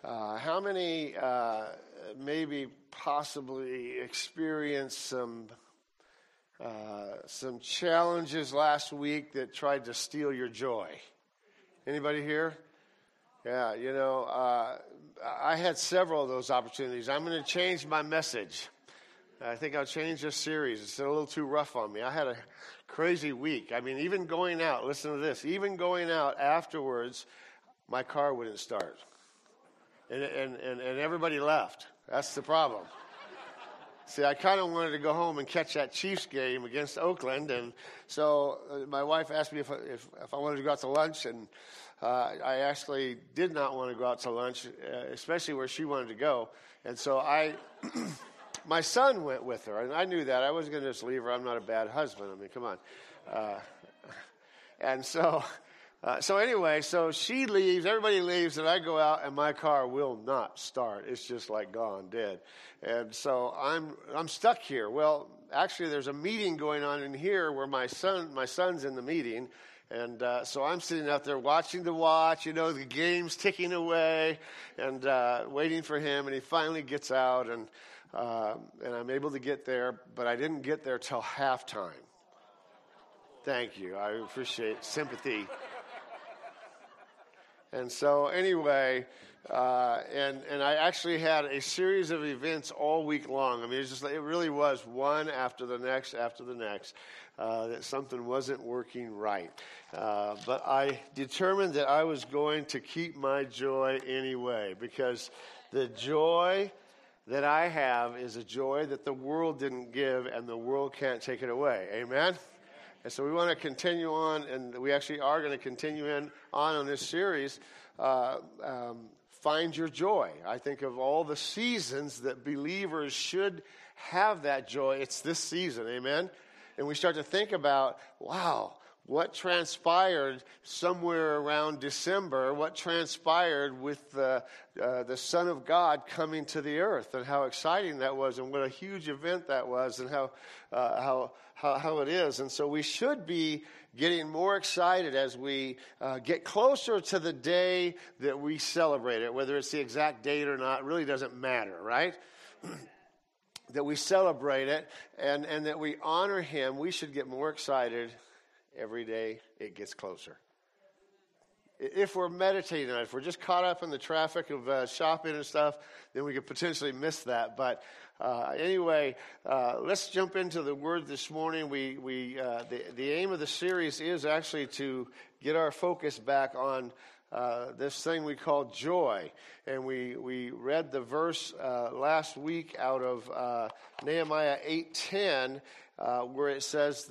How many maybe possibly experienced some challenges last week that tried to steal your joy? Anybody here? Yeah, I had several of those opportunities. I'm going to change my message. I think I'll change this series. It's a little too rough on me. I had a crazy week. I mean, even going out, listen to this, even going out afterwards, my car wouldn't start. And everybody left. That's the problem. See, I kind of wanted to go home and catch that Chiefs game against Oakland, and so my wife asked me if I wanted to go out to lunch, and I actually did not want to go out to lunch, especially where she wanted to go, and so my son went with her, and I knew that. I wasn't going to just leave her. I'm not a bad husband. I mean, come on. And so anyway, so she leaves, everybody leaves, and I go out, and my car will not start. It's just like gone, dead. And so I'm stuck here. Well, actually, there's a meeting going on in here where my son's in the meeting, and so I'm sitting out there watching the watch, the game's ticking away, and waiting for him, and he finally gets out, and I'm able to get there, but I didn't get there till halftime. Thank you. I appreciate sympathy. And so anyway, and I actually had a series of events all week long. I mean, it really was one after the next, that something wasn't working right. But I determined that I was going to keep my joy anyway, because the joy that I have is a joy that the world didn't give, and the world can't take it away. Amen? And so we want to continue on, and we actually are going to continue on this series, Find Your Joy. I think of all the seasons that believers should have that joy, it's this season, amen? And we start to think about, wow, what transpired somewhere around December, what transpired with the Son of God coming to the earth, and how exciting that was, and what a huge event that was, and how it is. And so we should be getting more excited as we get closer to the day that we celebrate it. Whether it's the exact date or not really doesn't matter, right? That we celebrate it and that we honor him. We should get more excited every day it gets closer. If we're meditating on it, if we're just caught up in the traffic of shopping and stuff, then we could potentially miss that. But anyway, let's jump into the Word this morning. The aim of the series is actually to get our focus back on this thing we call joy. And we read the verse last week out of Nehemiah 8:10, where it says,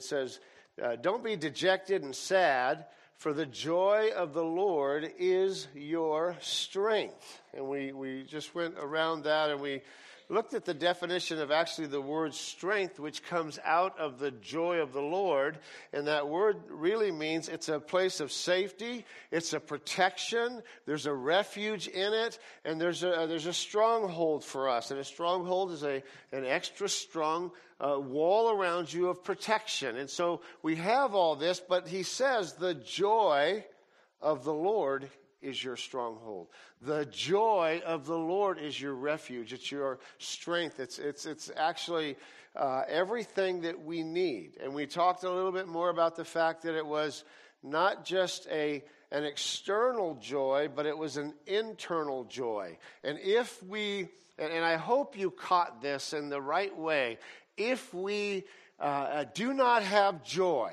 don't be dejected and sad, for the joy of the Lord is your strength. And we just went around that, and we looked at the definition of actually the word strength, which comes out of the joy of the Lord. And that word really means it's a place of safety, it's a protection, there's a refuge in it, and there's a stronghold for us. And a stronghold is an extra strong wall around you of protection. And so we have all this, but he says the joy of the Lord is your stronghold. The joy of the Lord is your refuge. It's your strength. It's actually everything that we need. And we talked a little bit more about the fact that it was not just an external joy, but it was an internal joy. And if we, and I hope you caught this in the right way, if we do not have joy,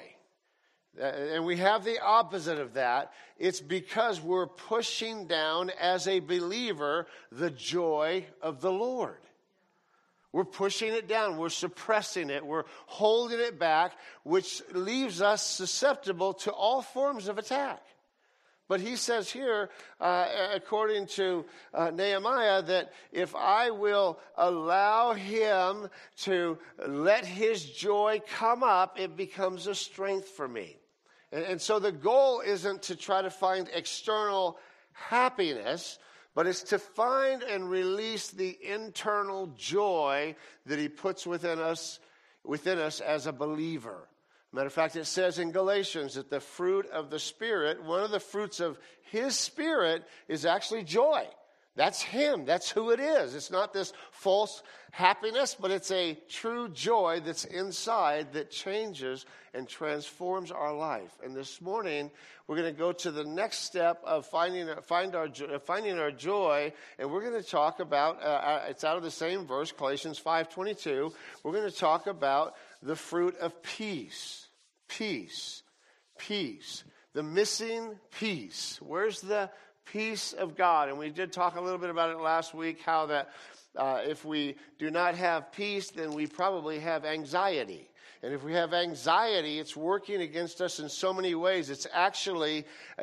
and we have the opposite of that, it's because we're pushing down, as a believer, the joy of the Lord. We're pushing it down. We're suppressing it. We're holding it back, which leaves us susceptible to all forms of attack. But he says here, according to Nehemiah, that if I will allow him to let his joy come up, it becomes a strength for me. And so the goal isn't to try to find external happiness, but it's to find and release the internal joy that he puts within us as a believer. Matter of fact, it says in Galatians that the fruit of the Spirit, one of the fruits of his Spirit, is actually joy. That's him. That's who it is. It's not this false happiness, but it's a true joy that's inside that changes and transforms our life. And this morning, we're going to go to the next step of finding our joy, and we're going to talk about, it's out of the same verse, Galatians 5:22. We're going to talk about the fruit of peace. Peace. Peace. The missing peace. Where's the peace of God? And we did talk a little bit about it last week, how that if we do not have peace, then we probably have anxiety. And if we have anxiety, it's working against us in so many ways. It's actually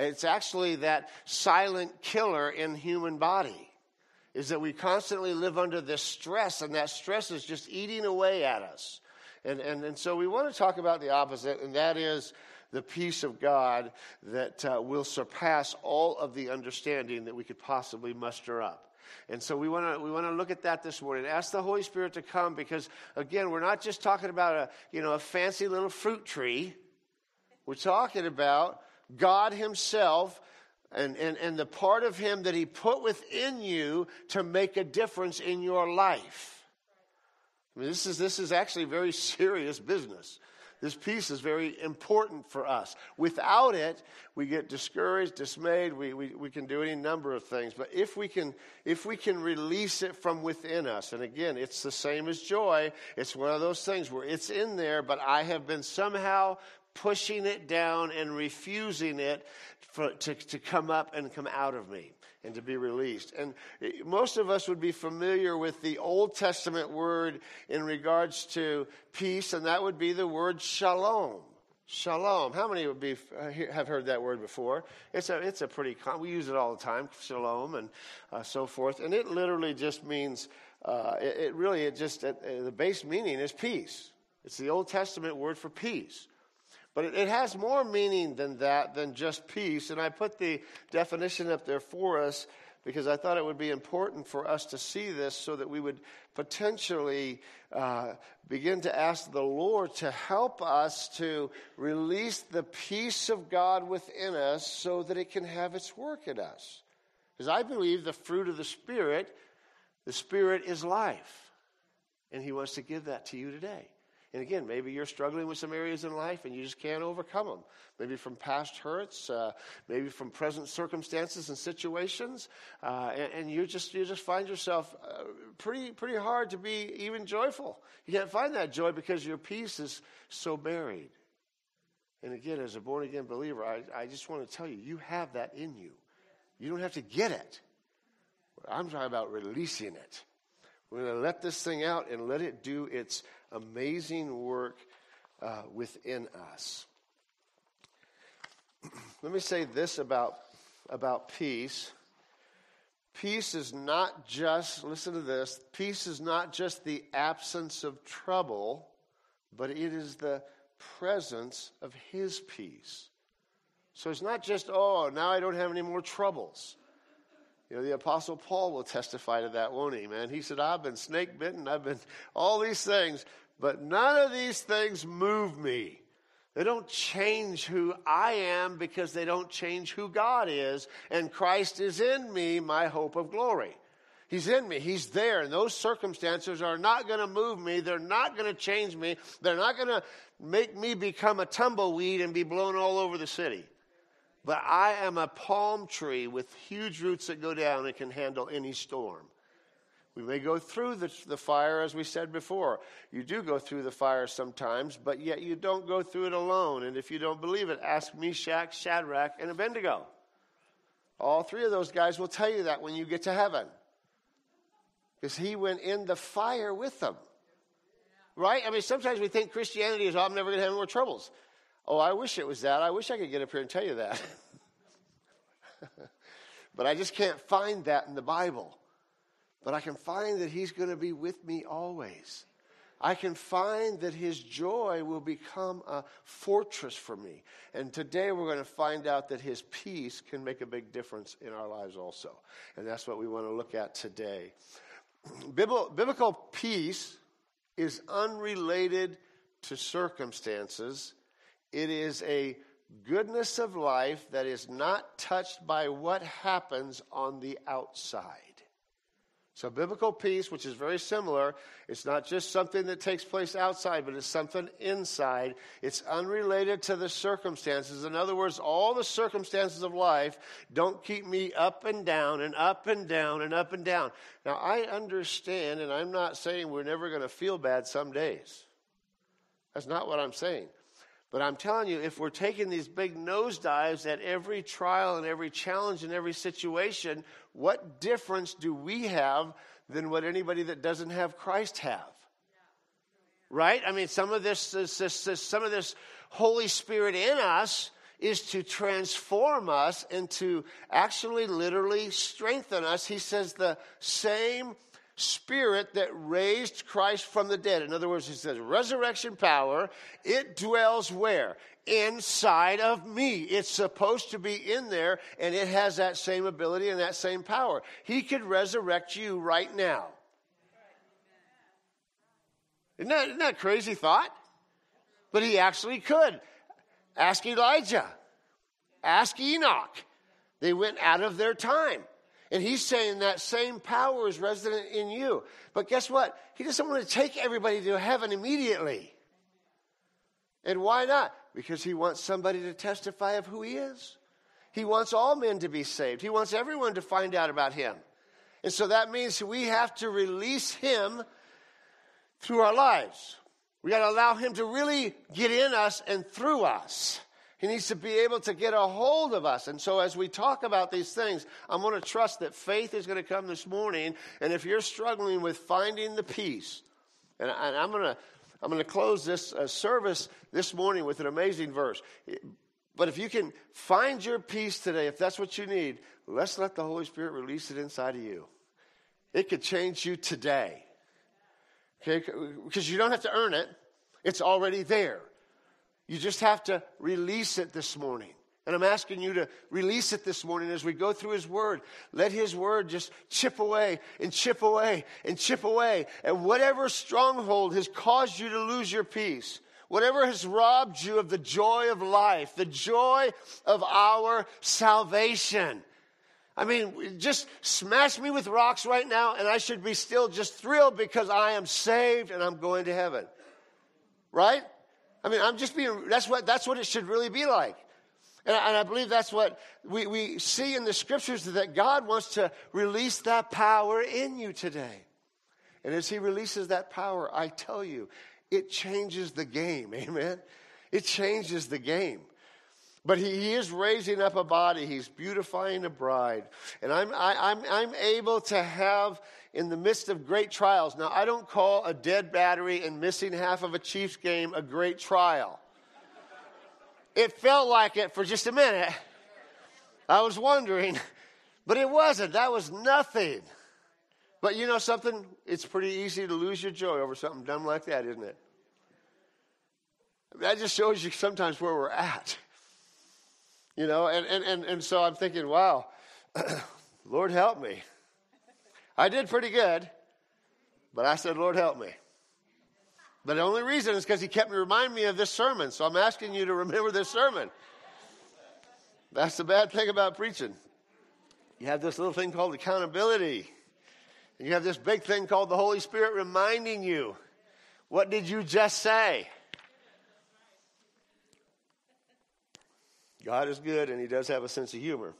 that silent killer in human body, is that we constantly live under this stress, and that stress is just eating away at us. And so we want to talk about the opposite, and that is the peace of God that will surpass all of the understanding that we could possibly muster up. And so we want to look at that this morning. Ask the Holy Spirit to come, because again, we're not just talking about a fancy little fruit tree. We're talking about God himself and the part of him that he put within you to make a difference in your life. I mean, this is actually very serious business. This peace is very important for us. Without it, we get discouraged, dismayed. We can do any number of things. But if we can release it from within us, and again, it's the same as joy. It's one of those things where it's in there, but I have been somehow pushing it down and refusing it to come up and come out of me and to be released. And most of us would be familiar with the Old Testament word in regards to peace, and that would be the word shalom. Shalom. How many have heard that word before? It's a pretty we use it all the time, shalom and so forth. And it literally just means the base meaning is peace. It's the Old Testament word for peace. But it has more meaning than that, than just peace. And I put the definition up there for us because I thought it would be important for us to see this so that we would potentially begin to ask the Lord to help us to release the peace of God within us so that it can have its work in us. Because I believe the fruit of the Spirit is life. And he wants to give that to you today. And again, maybe you're struggling with some areas in life and you just can't overcome them. Maybe from past hurts, maybe from present circumstances and situations, and you just find yourself pretty hard to be even joyful. You can't find that joy because your peace is so buried. And again, as a born-again believer, I just want to tell you, you have that in you. You don't have to get it. I'm talking about releasing it. We're going to let this thing out and let it do its amazing work within us. Let me say this about peace. Peace is not just, listen to this, peace is not just the absence of trouble, but it is the presence of his peace. So it's not just, now I don't have any more troubles. The Apostle Paul will testify to that, won't he, man? He said, I've been snake bitten, I've been all these things, but none of these things move me. They don't change who I am because they don't change who God is, and Christ is in me, my hope of glory. He's in me. He's there, and those circumstances are not going to move me. They're not going to change me. They're not going to make me become a tumbleweed and be blown all over the city. But I am a palm tree with huge roots that go down and can handle any storm. We may go through the fire, as we said before. You do go through the fire sometimes, but yet you don't go through it alone. And if you don't believe it, ask Meshach, Shadrach, and Abednego. All three of those guys will tell you that when you get to heaven. Because he went in the fire with them. Right? I mean, sometimes we think Christianity is, I'm never going to have more troubles. Oh, I wish it was that. I wish I could get up here and tell you that. But I just can't find that in the Bible. But I can find that he's going to be with me always. I can find that his joy will become a fortress for me. And today we're going to find out that his peace can make a big difference in our lives also. And that's what we want to look at today. Biblical peace is unrelated to circumstances. It is a goodness of life that is not touched by what happens on the outside. So biblical peace, which is very similar, it's not just something that takes place outside, but it's something inside. It's unrelated to the circumstances. In other words, all the circumstances of life don't keep me up and down and up and down and up and down. Now, I understand, and I'm not saying we're never going to feel bad some days. That's not what I'm saying. But I'm telling you, if we're taking these big nosedives at every trial and every challenge and every situation, what difference do we have than what anybody that doesn't have Christ have? Right? I mean, some of this Holy Spirit in us is to transform us and to actually literally strengthen us. He says the same Spirit that raised Christ from the dead. In other words, he says resurrection power, it dwells where? Inside of me. It's supposed to be in there, and it has that same ability and that same power. He could resurrect you right now. Isn't that a crazy thought? But he actually could. Ask Elijah. Ask Enoch. They went out of their time. And he's saying that same power is resident in you. But guess what? He doesn't want to take everybody to heaven immediately. And why not? Because he wants somebody to testify of who he is. He wants all men to be saved. He wants everyone to find out about him. And so that means we have to release him through our lives. We got to allow him to really get in us and through us. He needs to be able to get a hold of us. And so as we talk about these things, I'm going to trust that faith is going to come this morning. And if you're struggling with finding the peace, and I'm going to close this service this morning with an amazing verse. But if you can find your peace today, if that's what you need, let's let the Holy Spirit release it inside of you. It could change you today. Okay? Because you don't have to earn it. It's already there. You just have to release it this morning. And I'm asking you to release it this morning as we go through his word. Let his word just chip away and chip away and chip away. And whatever stronghold has caused you to lose your peace, whatever has robbed you of the joy of life, the joy of our salvation. I mean, just smash me with rocks right now and I should be still just thrilled because I am saved and I'm going to heaven. Right? I mean, that's what it should really be like. And I believe that's what we see in the scriptures, that God wants to release that power in you today. And as he releases that power, I tell you, it changes the game. Amen? It changes the game. But he is raising up a body. He's beautifying a bride. And I'm able to have, in the midst of great trials. Now, I don't call a dead battery and missing half of a Chiefs game a great trial. It felt like it for just a minute. I was wondering, but it wasn't. That was nothing. But you know something? It's pretty easy to lose your joy over something dumb like that, isn't it? That just shows you sometimes where we're at. You know, and so I'm thinking, wow, Lord help me. I did pretty good, but I said, Lord help me. But the only reason is because he kept reminding me of this sermon. So I'm asking you to remember this sermon. That's the bad thing about preaching. You have this little thing called accountability. And you have this big thing called the Holy Spirit reminding you, what did you just say? God is good, and he does have a sense of humor.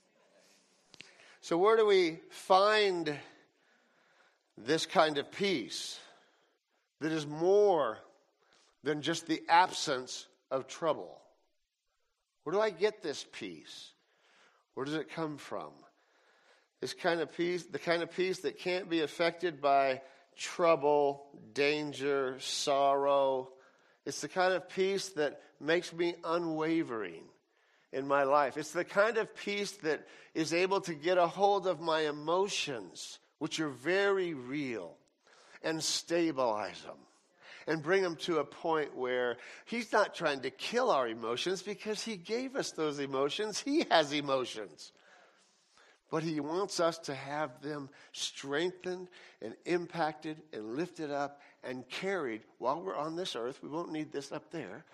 So where do we find this kind of peace that is more than just the absence of trouble? Where do I get this peace? Where does it come from? This kind of peace, the kind of peace that can't be affected by trouble, danger, sorrow. It's the kind of peace that makes me unwavering in my life. It's the kind of peace that is able to get a hold of my emotions, which are very real, and stabilize them and bring them to a point where he's not trying to kill our emotions because he gave us those emotions. He has emotions. But he wants us to have them strengthened and impacted and lifted up and carried while we're on this earth. We won't need this up there.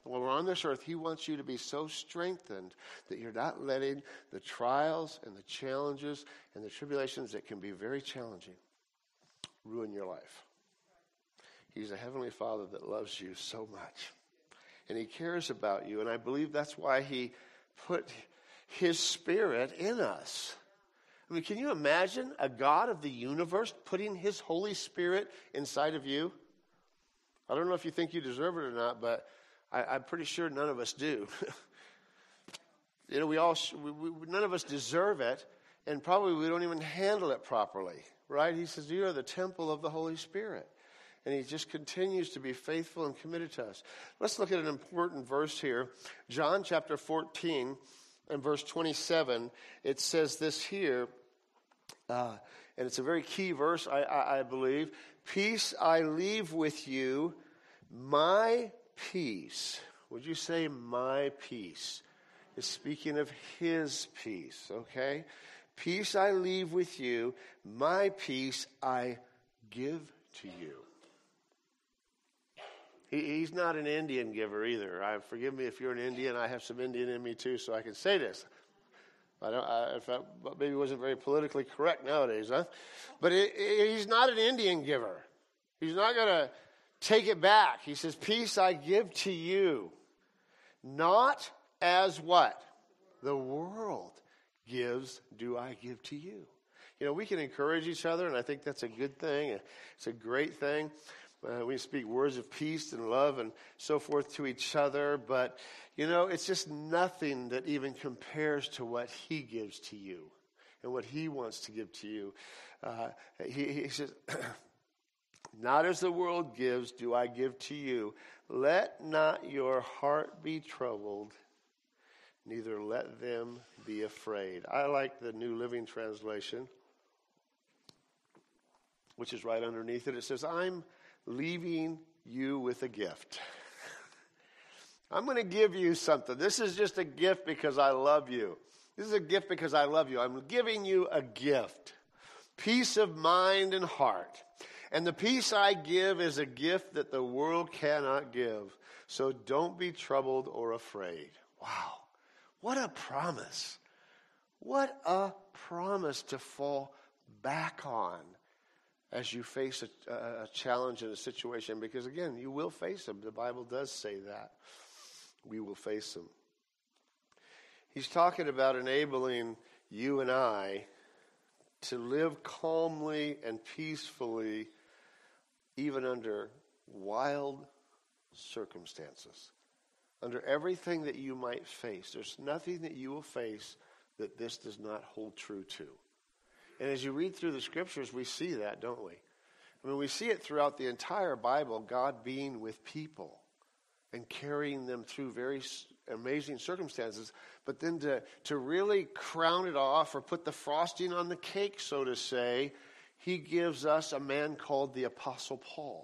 while we're on this earth, he wants you to be so strengthened that you're not letting the trials and the challenges and the tribulations that can be very challenging ruin your life. He's a heavenly Father that loves you so much. And he cares about you. And I believe that's why he put his Spirit in us. I mean, can you imagine a God of the universe putting his Holy Spirit inside of you? I don't know if you think you deserve it or not, but I'm pretty sure none of us do. You know, none of us deserve it, and probably we don't even handle it properly, right? He says, you are the temple of the Holy Spirit. And he just continues to be faithful and committed to us. Let's look at an important verse here. John chapter 14 and verse 27. It says this here, and it's a very key verse, I believe. Peace I leave with you, my peace. Would you say my peace? It's speaking of his peace, okay? Peace I leave with you, my peace I give to you. He's not an Indian giver either. Forgive me if you're an Indian. I have some Indian in me too, so I can say this. Maybe it wasn't very politically correct nowadays, huh? But he's not an Indian giver. He's not going to take it back. He says, peace I give to you, not as what? The world gives, do I give to you. You know, we can encourage each other, and I think that's a good thing. It's a great thing. We speak words of peace and love and so forth to each other, but, you know, it's just nothing that even compares to what he gives to you and what he wants to give to you. He says, not as the world gives, do I give to you. Let not your heart be troubled, neither let them be afraid. I like the New Living Translation, which is right underneath it. It says, I'm leaving you with a gift. I'm going to give you something. This is just a gift because I love you. This is a gift because I love you. I'm giving you a gift. Peace of mind and heart. And the peace I give is a gift that the world cannot give. So don't be troubled or afraid. Wow. What a promise. What a promise to fall back on as you face a challenge in a situation. Because again, you will face them. The Bible does say that. We will face them. He's talking about enabling you and I to live calmly and peacefully even under wild circumstances. Under everything that you might face. There's nothing that you will face that this does not hold true to. And as you read through the scriptures, we see that, don't we? I mean, we see it throughout the entire Bible, God being with people and carrying them through very amazing circumstances. But then to really crown it off or put the frosting on the cake, so to say, he gives us a man called the Apostle Paul,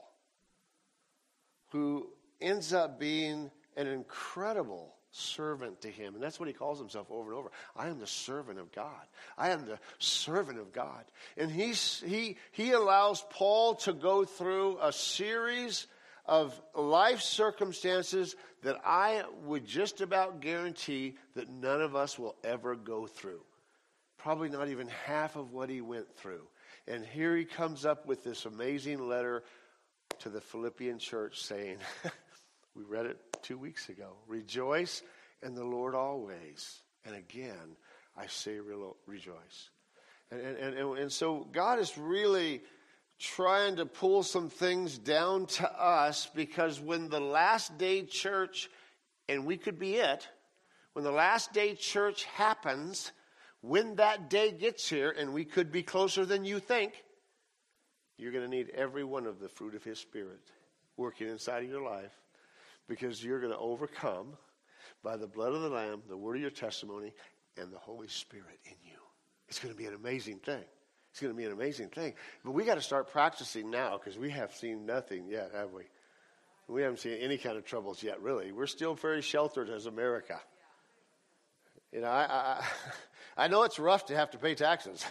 who ends up being an incredible servant to him. And that's what he calls himself over and over. I am the servant of God. I am the servant of God. And he allows Paul to go through a series of life circumstances that I would just about guarantee that none of us will ever go through. Probably not even half of what he went through. And here he comes up with this amazing letter to the Philippian church saying, we read it 2 weeks ago, rejoice in the Lord always. And again, I say rejoice. And so God is really trying to pull some things down to us, because when the last day church, and we could be it, when the last day church happens, when that day gets here, and we could be closer than you think, you're going to need every one of the fruit of his Spirit working inside of your life, because you're going to overcome by the blood of the Lamb, the word of your testimony, and the Holy Spirit in you. It's going to be an amazing thing. It's going to be an amazing thing. But we got to start practicing now, because we have seen nothing yet, have we? We haven't seen any kind of troubles yet, really. We're still very sheltered as America. You know, I know it's rough to have to pay taxes.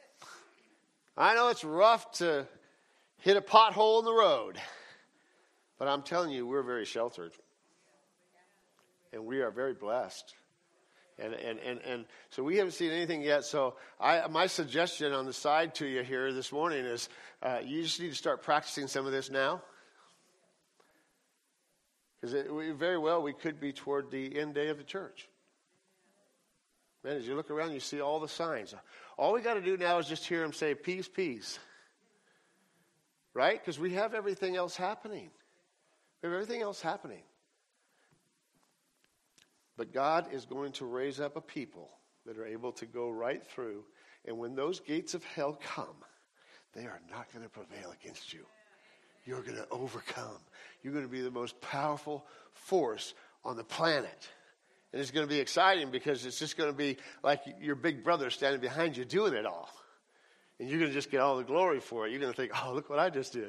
I know it's rough to hit a pothole in the road. But I'm telling you, we're very sheltered. And we are very blessed. And so we haven't seen anything yet. So my suggestion on the side to you here this morning is you just need to start practicing some of this now. Because very well we could be toward the end day of the church. Man, as you look around, you see all the signs. All we got to do now is just hear him say, peace, peace. Right? Because we have everything else happening. We have everything else happening. But God is going to raise up a people that are able to go right through. And when those gates of hell come, they are not going to prevail against you. You're going to overcome. You're going to be the most powerful force on the planet. And it's going to be exciting because it's just going to be like your big brother standing behind you doing it all. And you're going to just get all the glory for it. You're going to think, oh, look what I just did.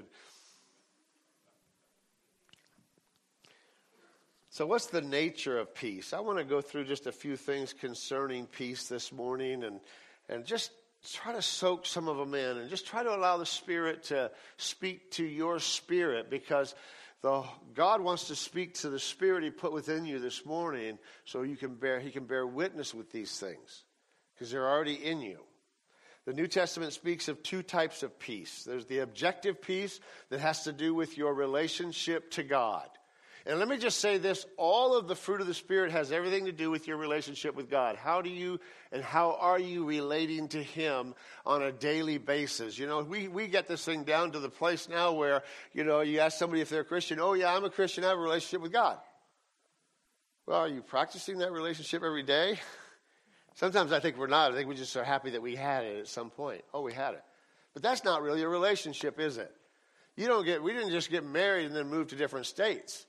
So what's the nature of peace? I want to go through just a few things concerning peace this morning and just try to soak some of them in and just try to allow the Spirit to speak to your spirit, because God wants to speak to the Spirit he put within you this morning so he can bear witness with these things because they're already in you. The New Testament speaks of two types of peace. There's the objective peace that has to do with your relationship to God. And let me just say this, all of the fruit of the Spirit has everything to do with your relationship with God. How are you relating to him on a daily basis? You know, we get this thing down to the place now where, you know, you ask somebody if they're a Christian, oh yeah, I'm a Christian, I have a relationship with God. Well, are you practicing that relationship every day? Sometimes I think we're not. I think we just are happy that we had it at some point. Oh, we had it. But that's not really a relationship, is it? We didn't just get married and then move to different states.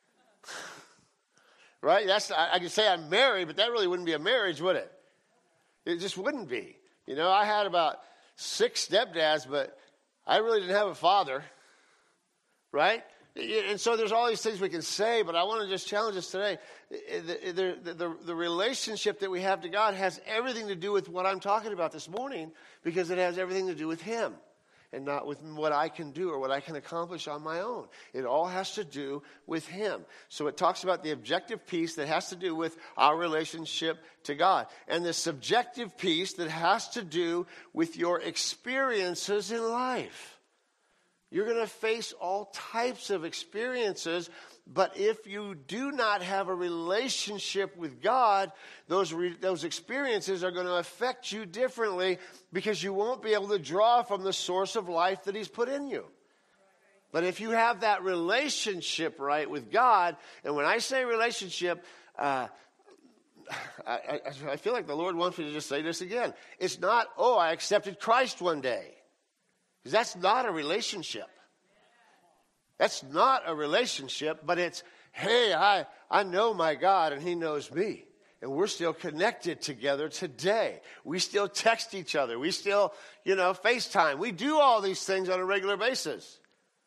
Right? I could say I'm married, but that really wouldn't be a marriage, would it? It just wouldn't be. You know, I had about 6 stepdads, but I really didn't have a father. Right? And so there's all these things we can say, but I want to just challenge us today. The relationship that we have to God has everything to do with what I'm talking about this morning, because it has everything to do with him and not with what I can do or what I can accomplish on my own. It all has to do with him. So it talks about the objective peace that has to do with our relationship to God, and the subjective peace that has to do with your experiences in life. You're going to face all types of experiences, but if you do not have a relationship with God, those experiences are going to affect you differently, because you won't be able to draw from the source of life that he's put in you. But if you have that relationship right with God, and when I say relationship, I feel like the Lord wants me to just say this again. It's not, oh, I accepted Christ one day. Because that's not a relationship. That's not a relationship, but it's, hey, I know my God and he knows me. And we're still connected together today. We still text each other. We still, FaceTime. We do all these things on a regular basis.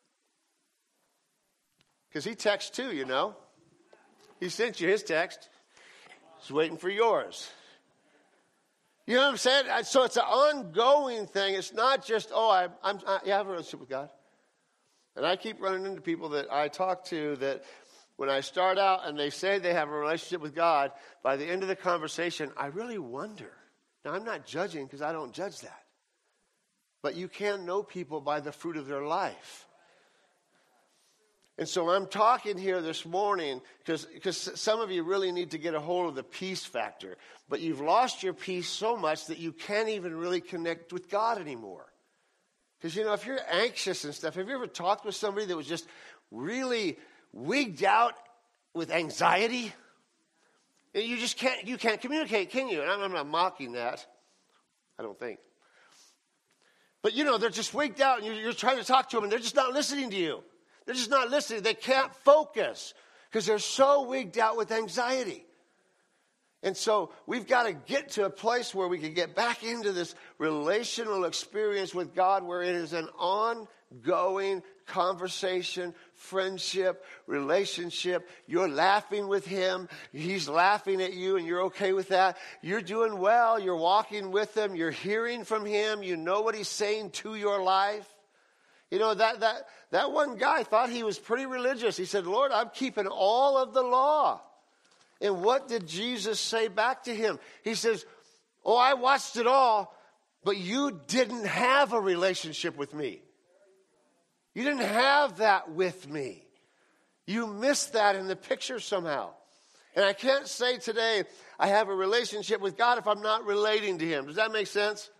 Because he texts too, He sent you his text. He's waiting for yours. You know what I'm saying? So it's an ongoing thing. It's not just, I have a relationship with God. And I keep running into people that I talk to that when I start out and they say they have a relationship with God, by the end of the conversation, I really wonder. Now, I'm not judging, because I don't judge that. But you can know people by the fruit of their life. And so I'm talking here this morning because some of you really need to get a hold of the peace factor. But you've lost your peace so much that you can't even really connect with God anymore. Because, if you're anxious and stuff, have you ever talked with somebody that was just really wigged out with anxiety? And you can't communicate, can you? And I'm not mocking that. I don't think. But, they're just wigged out, and you're trying to talk to them, and they're just not listening to you. They're just not listening. They can't focus because they're so wigged out with anxiety. And so we've got to get to a place where we can get back into this relational experience with God, where it is an ongoing conversation, friendship, relationship. You're laughing with him. He's laughing at you, and you're okay with that. You're doing well. You're walking with him. You're hearing from him. You know what he's saying to your life. You know, that one guy thought he was pretty religious. He said, Lord, I'm keeping all of the law. And what did Jesus say back to him? He says, oh, I watched it all, but you didn't have a relationship with me. You didn't have that with me. You missed that in the picture somehow. And I can't say today I have a relationship with God if I'm not relating to him. Does that make sense?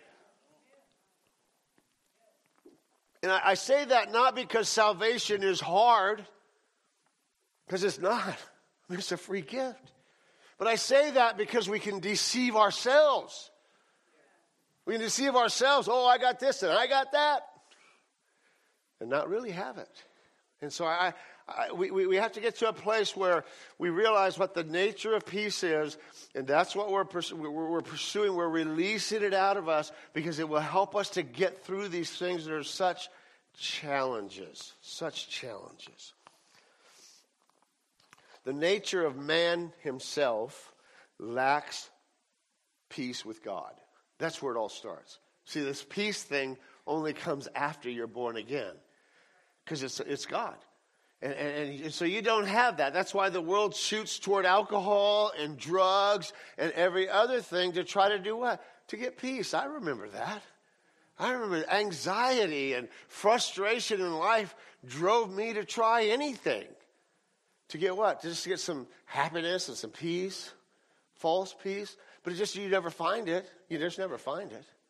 And I say that not because salvation is hard, because it's not. It's a free gift. But I say that because we can deceive ourselves. We can deceive ourselves. Oh, I got this and I got that. And not really have it. And so we have to get to a place where we realize what the nature of peace is. And that's what we're pursuing. We're releasing it out of us because it will help us to get through these things that are such challenges. Such challenges. The nature of man himself lacks peace with God. That's where it all starts. See, this peace thing only comes after you're born again. Because it's God. And so you don't have that. That's why the world shoots toward alcohol and drugs and every other thing to try to do what? To get peace. I remember that. I remember anxiety and frustration in life drove me to try anything. To get what? Just to get some happiness and some peace. False peace. But you never find it. You just never find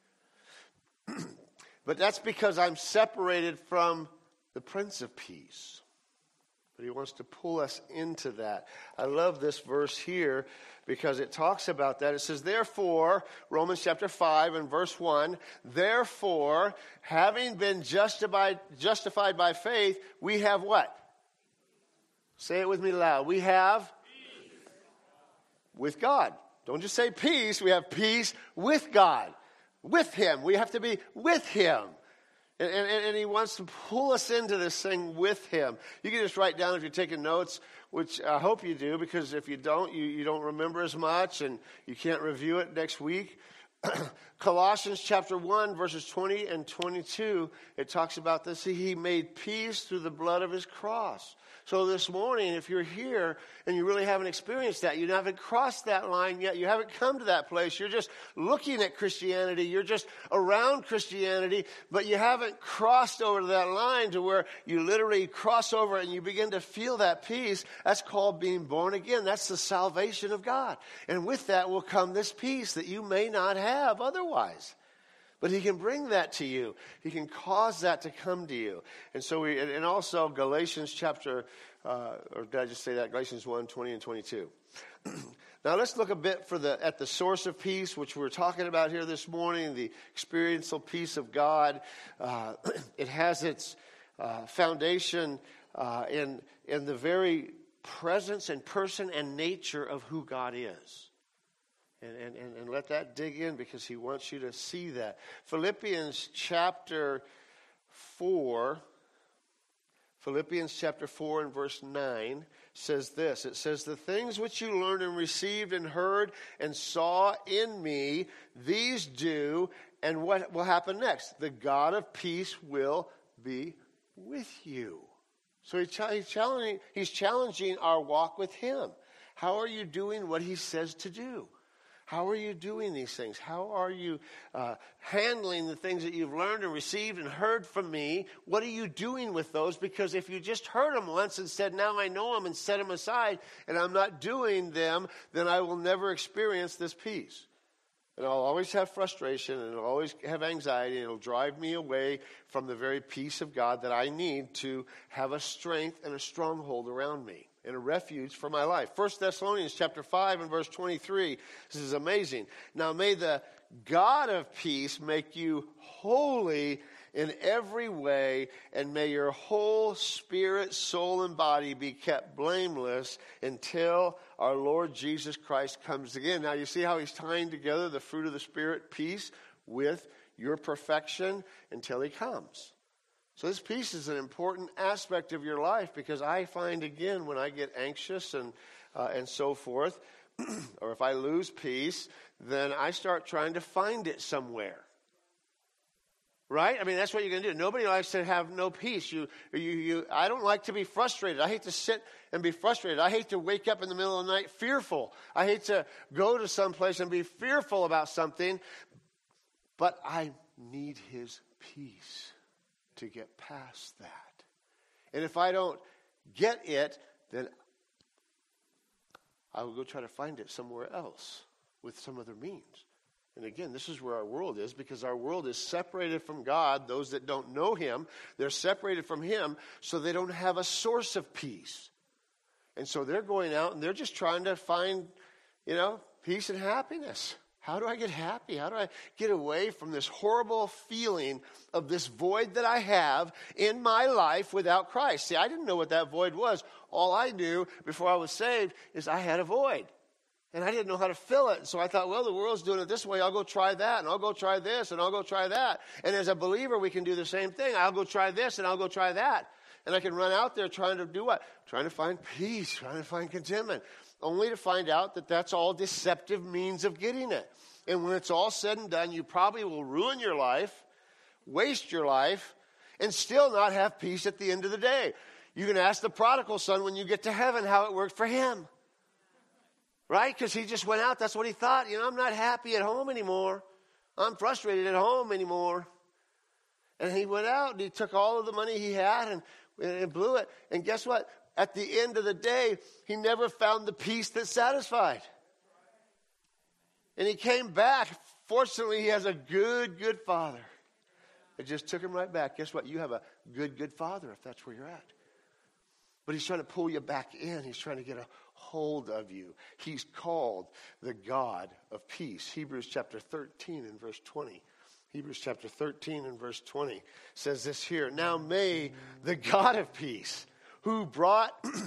it. But that's because I'm separated from the Prince of Peace. But he wants to pull us into that. I love this verse here because it talks about that. It says, therefore, Romans chapter 5 and verse 1, therefore, having been justified by faith, we have what? Say it with me loud. We have peace with God. Don't just say peace. We have peace with God. With him. We have to be with him. And he wants to pull us into this thing with him. You can just write down if you're taking notes, which I hope you do, because if you don't, you don't remember as much and you can't review it next week. Colossians chapter 1, verses 20 and 22, it talks about this. He made peace through the blood of his cross. So this morning, if you're here and you really haven't experienced that, you haven't crossed that line yet, you haven't come to that place, you're just looking at Christianity, you're just around Christianity, but you haven't crossed over to that line to where you literally cross over and you begin to feel that peace, that's called being born again. That's the salvation of God. And with that will come this peace that you may not have otherwise. But he can bring that to you. He can cause that to come to you. And so and also Galatians chapter, or did I just say that? Galatians 1, 20 and 22. Now let's look a bit at the source of peace, which we're talking about here this morning, the experiential peace of God. It has its foundation in the very presence and person and nature of who God is. And let that dig in because he wants you to see that. Philippians chapter 4 and verse 9 says this. It says, the things which you learned and received and heard and saw in me, these do, and what will happen next? The God of peace will be with you. So he's challenging our walk with him. How are you doing what he says to do? How are you doing these things? How are you handling the things that you've learned and received and heard from me? What are you doing with those? Because if you just heard them once and said, now I know them, and set them aside, and I'm not doing them, then I will never experience this peace. And I'll always have frustration, and I'll always have anxiety, and it'll drive me away from the very peace of God that I need to have a strength and a stronghold around me. And a refuge for my life. 1 Thessalonians chapter 5 and verse 23. This is amazing. Now may the God of peace make you holy in every way, and may your whole spirit, soul, and body be kept blameless until our Lord Jesus Christ comes again. Now you see how he's tying together the fruit of the Spirit, peace, with your perfection until he comes. So this peace is an important aspect of your life because I find, again, when I get anxious and so forth, or if I lose peace, then I start trying to find it somewhere. Right? I mean, that's what you're going to do. Nobody likes to have no peace. I don't like to be frustrated. I hate to sit and be frustrated. I hate to wake up in the middle of the night fearful. I hate to go to some place and be fearful about something. But I need his peace to get past that. And if I don't get it, then I will go try to find it somewhere else with some other means. And again, this is where our world is, because our world is separated from God. Those that don't know him, they're separated from him, so they don't have a source of peace. And so they're going out and they're just trying to find, peace and happiness. How do I get happy? How do I get away from this horrible feeling of this void that I have in my life without Christ? See, I didn't know what that void was. All I knew before I was saved is I had a void. And I didn't know how to fill it. So I thought, well, the world's doing it this way. I'll go try that, and I'll go try this, and I'll go try that. And as a believer, we can do the same thing. I'll go try this, and I'll go try that. And I can run out there trying to do what? Trying to find peace, trying to find contentment, only to find out that that's all deceptive means of getting it. And when it's all said and done, you probably will ruin your life, waste your life, and still not have peace at the end of the day. You can ask the prodigal son when you get to heaven how it worked for him. Right? Because he just went out. That's what he thought. I'm not happy at home anymore. I'm frustrated at home anymore. And he went out and he took all of the money he had and blew it. And guess what? At the end of the day, he never found the peace that satisfied. And he came back. Fortunately, he has a good father. It just took him right back. Guess what? You have a good father if that's where you're at. But he's trying to pull you back in. He's trying to get a hold of you. He's called the God of peace. Hebrews chapter 13 and verse 20. Hebrews chapter 13 and verse 20 says this here. Now may the God of peace, who brought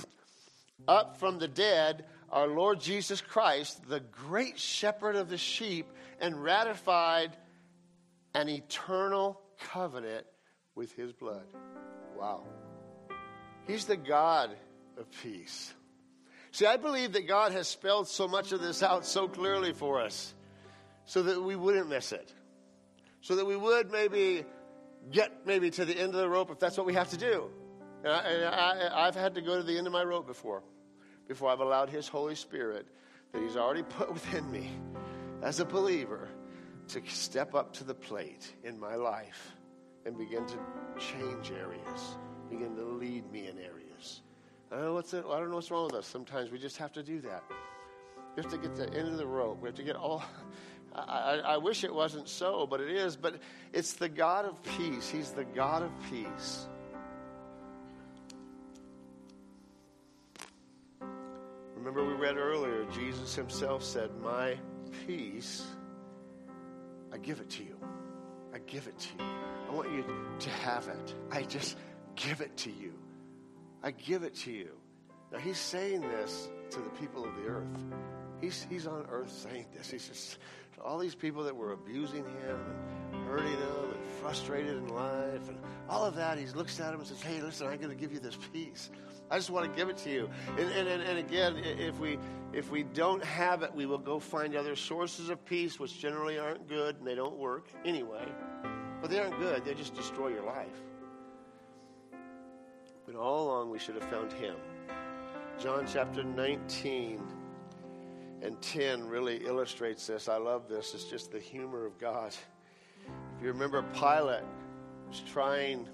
up from the dead our Lord Jesus Christ, the great shepherd of the sheep, and ratified an eternal covenant with his blood. Wow. He's the God of peace. See, I believe that God has spelled so much of this out so clearly for us so that we wouldn't miss it. So that we would get to the end of the rope if that's what we have to do. And I've had to go to the end of my rope before I've allowed his Holy Spirit that he's already put within me as a believer to step up to the plate in my life and begin to change areas, begin to lead me in areas. I don't know what's wrong with us. Sometimes we just have to do that. We have to get to the end of the rope. We have to get all... I wish it wasn't so, but it is. But it's the God of peace. He's the God of peace. Remember we read earlier, Jesus himself said, my peace, I give it to you. I give it to you. I want you to have it. I just give it to you. I give it to you. Now he's saying this to the people of the earth. He's on earth saying this. He's just to all these people that were abusing him and hurting him and frustrated in life and all of that. He looks at them and says, hey, listen, I'm going to give you this peace. I just want to give it to you. And again, if we don't have it, we will go find other sources of peace, which generally aren't good and they don't work anyway. But they aren't good. They just destroy your life. But all along, we should have found him. John chapter 19 and 10 really illustrates this. I love this. It's just the humor of God. If you remember, Pilate was trying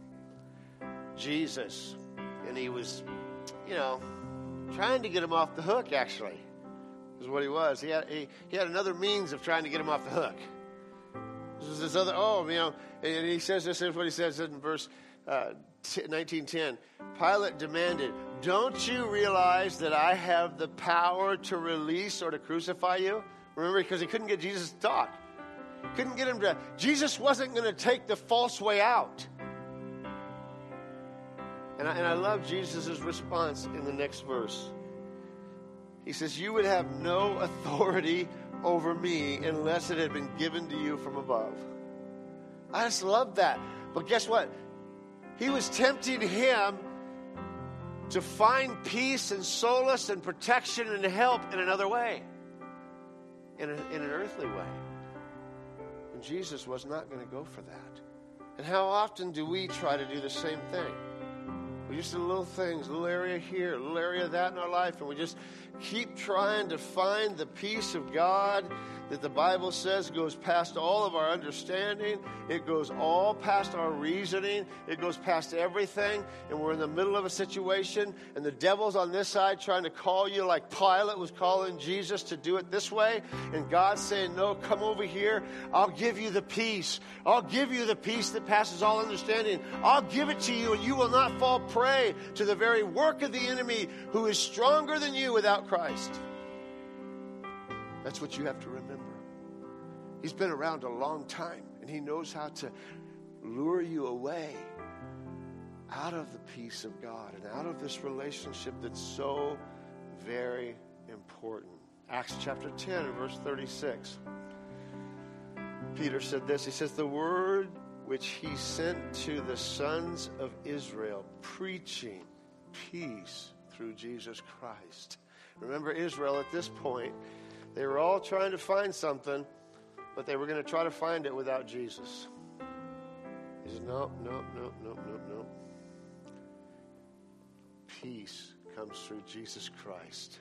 Jesus, and he was, trying to get him off the hook, actually, is what he was. He had another means of trying to get him off the hook. This was this other, and he says, this is what he says in verse 19:10. Pilate demanded, don't you realize that I have the power to release or to crucify you? Remember, because he couldn't get Jesus to talk. Couldn't get him to, Jesus wasn't going to take the false way out. And I love Jesus' response in the next verse. He says, you would have no authority over me unless it had been given to you from above. I just love that. But guess what? He was tempting him to find peace and solace and protection and help in another way, in an earthly way. And Jesus was not going to go for that. And how often do we try to do the same thing? We just do little things, a little area here, a little area of that in our life, and we just keep trying to find the peace of God that the Bible says goes past all of our understanding. It goes all past our reasoning. It goes past everything. And we're in the middle of a situation, and the devil's on this side trying to call you like Pilate was calling Jesus to do it this way. And God's saying, no, come over here. I'll give you the peace. I'll give you the peace that passes all understanding. I'll give it to you, and you will not fall prey to the very work of the enemy who is stronger than you without Christ. That's what you have to remember. He's been around a long time, and he knows how to lure you away out of the peace of God and out of this relationship that's so very important. Acts chapter 10 and verse 36. Peter said this. He says, the word which he sent to the sons of Israel, preaching peace through Jesus Christ. Remember, Israel at this point, they were all trying to find something, but they were going to try to find it without Jesus. He says, no. Peace comes through Jesus Christ.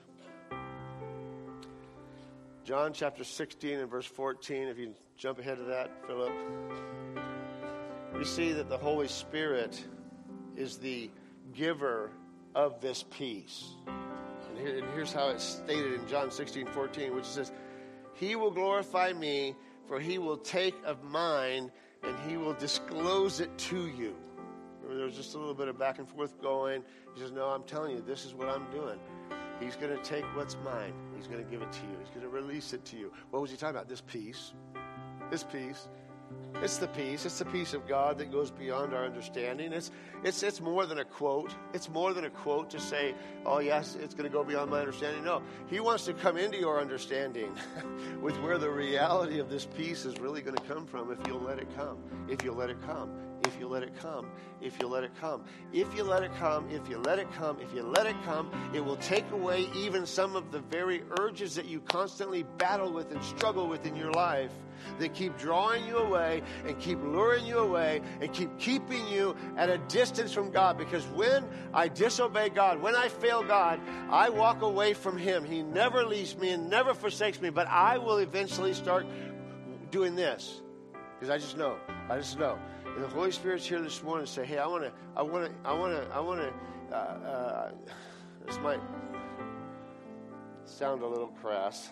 John chapter 16 and verse 14, if you jump ahead of that, Philip. We see that the Holy Spirit is the giver of this peace. And here's how it's stated in John 16:14, which says, he will glorify me, for he will take of mine, and he will disclose it to you. Remember, there was just a little bit of back and forth going. He says, no, I'm telling you, this is what I'm doing. He's going to take what's mine. He's going to give it to you. He's going to release it to you. What was he talking about? This peace. This peace. It's the peace. It's the peace of God that goes beyond our understanding. It's more than a quote. It's more than a quote to say, oh, yes, it's going to go beyond my understanding. No, he wants to come into your understanding with where the reality of this peace is really going to come from if you'll let it come. If you'll let it come. If you let it come. If you let it come. If you let it come. If you let it come. If you let it come, it will take away even some of the very urges that you constantly battle with and struggle with in your life, that keep drawing you away and keep luring you away and keep keeping you at a distance from God. Because when I disobey God, when I fail God, I walk away from him. He never leaves me and never forsakes me, but I will eventually start doing this. Because I just know. And the Holy Spirit's here this morning to say, hey, I want to, this might sound a little crass.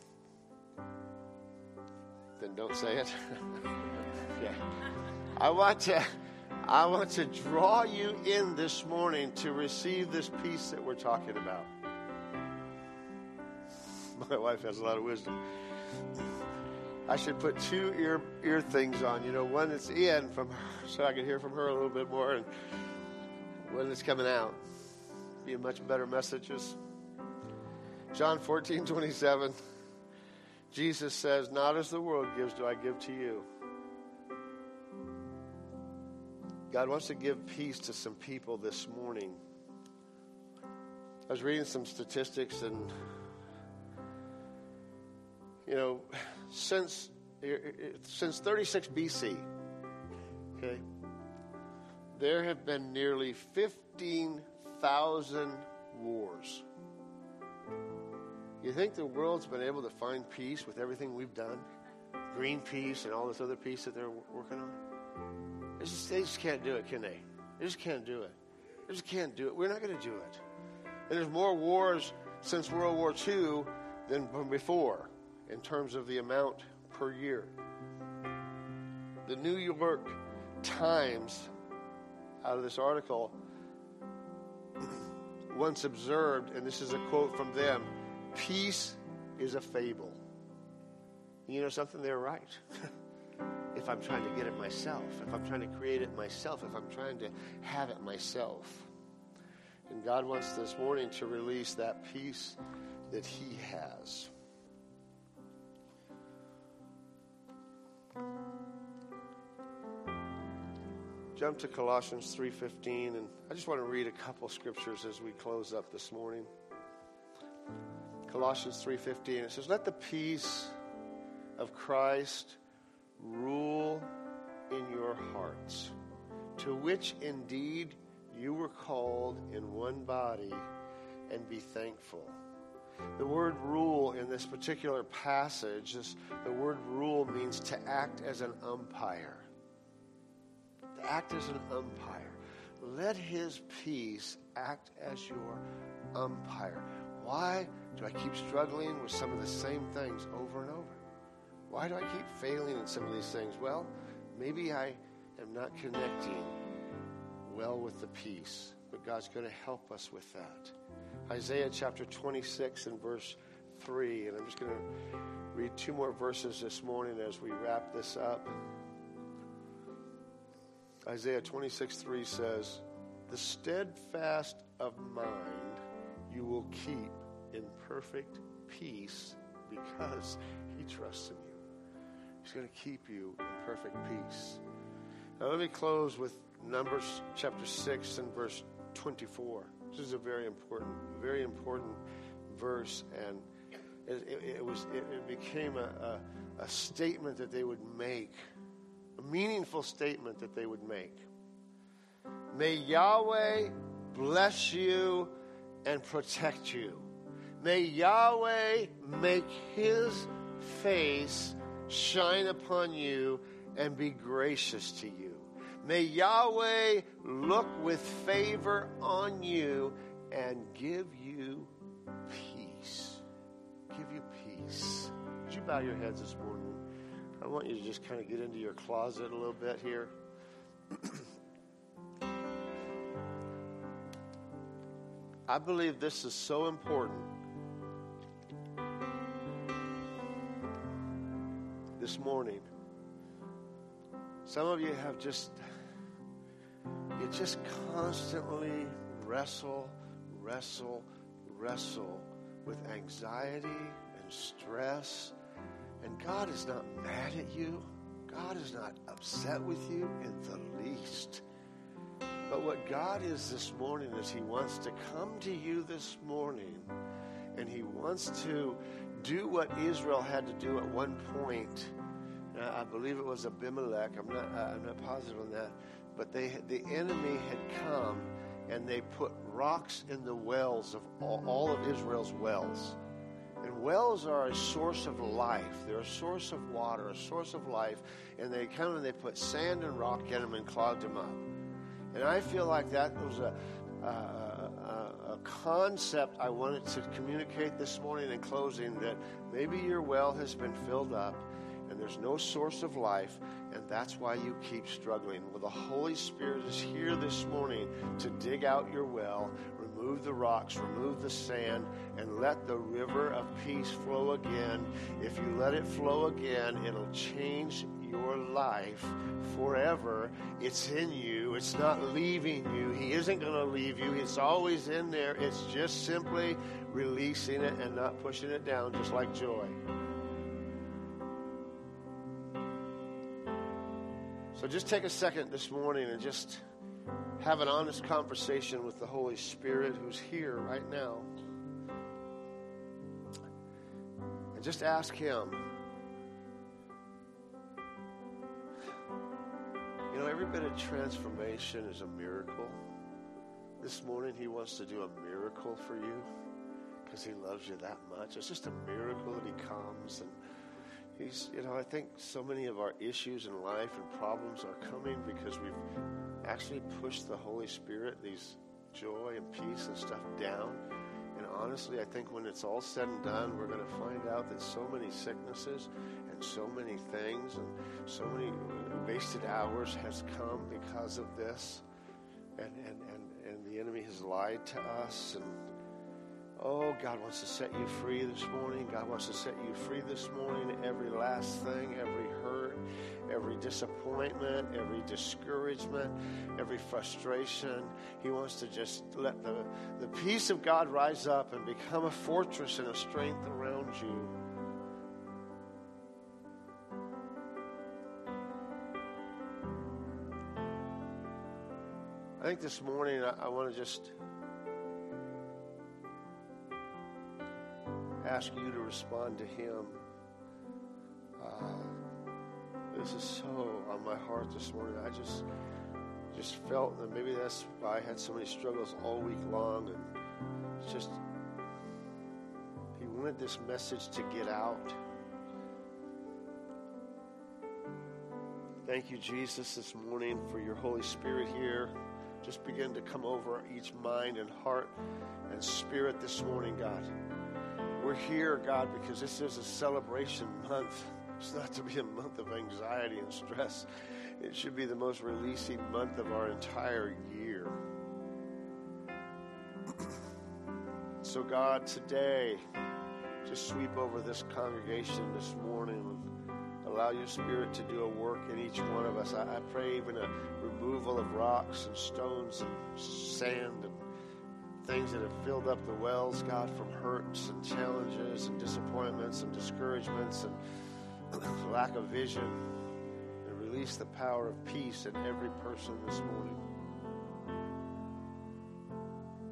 Then don't say it. Okay. I want to draw you in this morning to receive this peace that we're talking about. My wife has a lot of wisdom. I should put two ear things on. One that's in from her, so I can hear from her a little bit more, and one that's coming out. Be a much better messages. John 14:27. Jesus says, not as the world gives do I give to you. God wants to give peace to some people this morning. I was reading some statistics, and since 36 BC, okay, there have been nearly 15,000 wars. You think the world's been able to find peace with everything we've done? Green peace and all this other peace that they're working on? They just can't do it, can they? They just can't do it. They just can't do it. We're not going to do it. And there's more wars since World War II than before in terms of the amount per year. The New York Times, out of this article, once observed, and this is a quote from them, peace is a fable. You know something? They're right. If I'm trying to get it myself, if I'm trying to create it myself, if I'm trying to have it myself. And God wants this morning to release that peace that he has. Jump to Colossians 3:15, and I just want to read a couple scriptures as we close up this morning. Colossians 3:15, it says, let the peace of Christ rule in your hearts, to which indeed you were called in one body, and be thankful. The word rule in this particular passage, the word rule means to act as an umpire. To act as an umpire. Let his peace act as your umpire. Why do I keep struggling with some of the same things over and over? Why do I keep failing in some of these things? Well, maybe I am not connecting well with the peace, but God's going to help us with that. Isaiah chapter 26 and verse 3, and I'm just going to read two more verses this morning as we wrap this up. Isaiah 26:3 says, "The steadfast of mind you will keep in perfect peace because he trusts in you." He's going to keep you in perfect peace. Now let me close with Numbers chapter 6 and verse 24. This is a very important verse, and it became a statement that they would make, a meaningful statement that they would make. May Yahweh bless you and protect you. May Yahweh make his face shine upon you and be gracious to you. May Yahweh look with favor on you and give you peace. Give you peace. Would you bow your heads this morning? I want you to just kind of get into your closet a little bit here. I believe this is so important. This morning, some of you have just constantly wrestle with anxiety and stress. And God is not mad at you. God is not upset with you in the least. But what God is this morning is he wants to come to you this morning, and he wants to do what Israel had to do at one point. I believe it was Abimelech. I'm not positive on that. But the enemy had come, and they put rocks in the wells of all of Israel's wells. And wells are a source of life. They're a source of water, a source of life. And they come and they put sand and rock in them and clogged them up. And I feel like that was a concept I wanted to communicate this morning in closing, that maybe your well has been filled up and there's no source of life, and that's why you keep struggling. Well, the Holy Spirit is here this morning to dig out your well, remove the rocks, remove the sand, and let the river of peace flow again. If you let it flow again, it'll change your life forever. It's in you. It's not leaving you. He isn't going to leave you. It's always in there. It's just simply releasing it and not pushing it down, just like joy. So just take a second this morning and just have an honest conversation with the Holy Spirit who's here right now. And just ask him. You know, every bit of transformation is a miracle. This morning he wants to do a miracle for you because he loves you that much. It's just a miracle that he comes, and I think so many of our issues in life and problems are coming because we've actually pushed the Holy Spirit, these joy and peace and stuff, down. And honestly, I think when it's all said and done, we're going to find out that so many sicknesses and so many things and so many wasted hours has come because of this. And the enemy has lied to us. And oh, God wants to set you free this morning. God wants to set you free this morning. Every last thing, every hurt, every disappointment, every discouragement, every frustration. He wants to just let the peace of God rise up and become a fortress and a strength around you. I think this morning I want to just ask you to respond to him. This is so on my heart this morning. just felt that maybe that's why I had so many struggles all week long. And it's just, he wanted this message to get out. Thank you, Jesus, this morning for your Holy Spirit here. Just begin to come over each mind and heart and spirit this morning, God. We're here, God, because this is a celebration month. It's not to be a month of anxiety and stress. It should be the most releasing month of our entire year. So, God, today, just sweep over this congregation this morning and allow your Spirit to do a work in each one of us. I pray even a removal of rocks and stones and sand and things that have filled up the wells, God, from hurts and challenges and disappointments and discouragements and lack of vision, and release the power of peace in every person this morning.